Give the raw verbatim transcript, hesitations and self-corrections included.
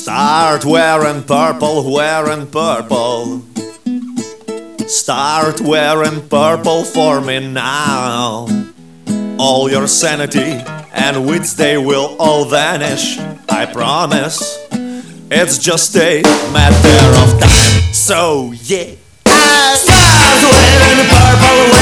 Start wearing purple, wearing purple. Start wearing purple for me now. All your sanity and wits, they will all vanish, I promise. It's just a matter of time. So yeah, start wearing purple.